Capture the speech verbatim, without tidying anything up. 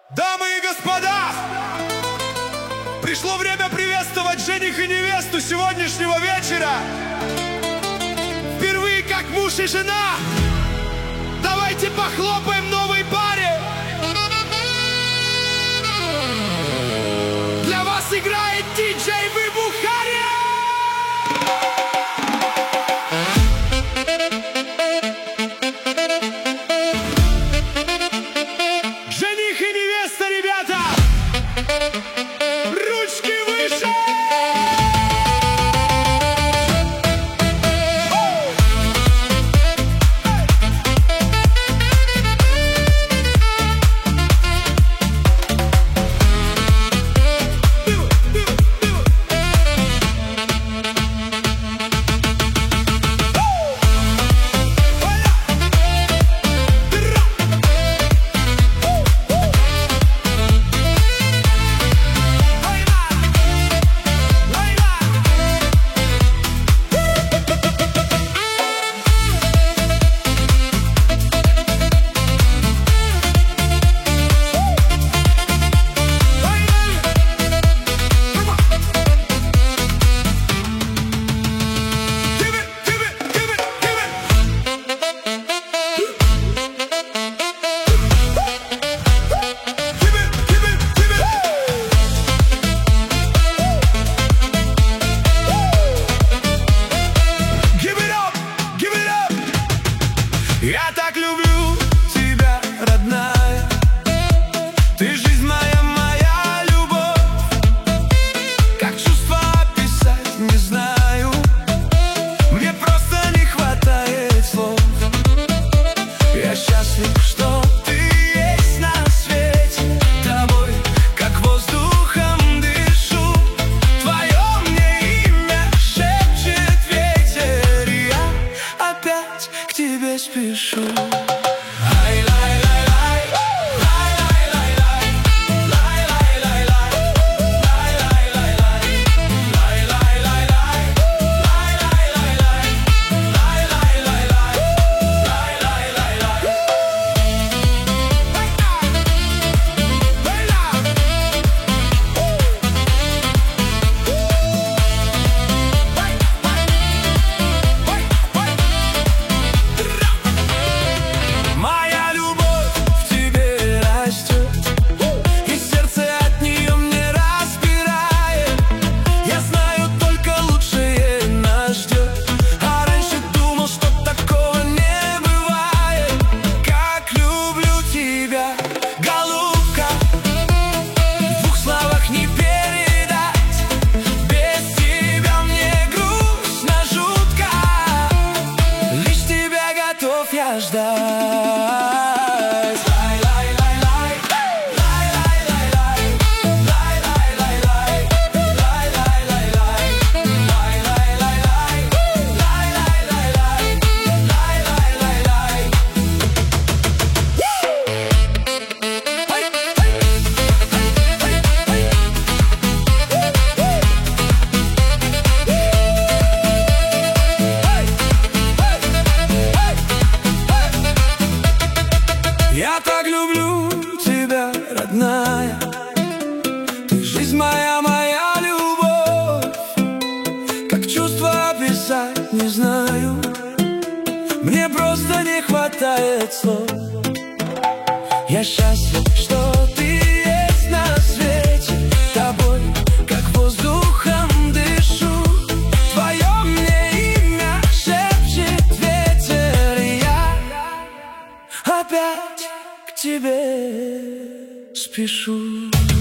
Дамы и господа, пришло время приветствовать жених и невесту сегодняшнего вечера. Впервые как муж и жена. Давайте похлопаем новой паре. Для вас играет диджей Выбухари. Жених и невеста, ребята! Ручки выше! Я так люблю тебя, родная. Ты жизнь моя, моя любовь. Как чувства описать, не знаю. Мне просто не хватает слов. Я счастлив, что ты есть на свете. Тобой, как воздухом дышу. Твое мне имя шепчет ветер. И я опять к тебе спешу. Я ждать. Я так люблю тебя, родная. Ты жизнь моя, моя любовь. Как чувства описать, не знаю. Мне просто не хватает слов. Я счастлив, что ты есть на свете. Тобой, как воздухом дышу. Твое мне имя шепчет ветер. И я опять к тебе спешу.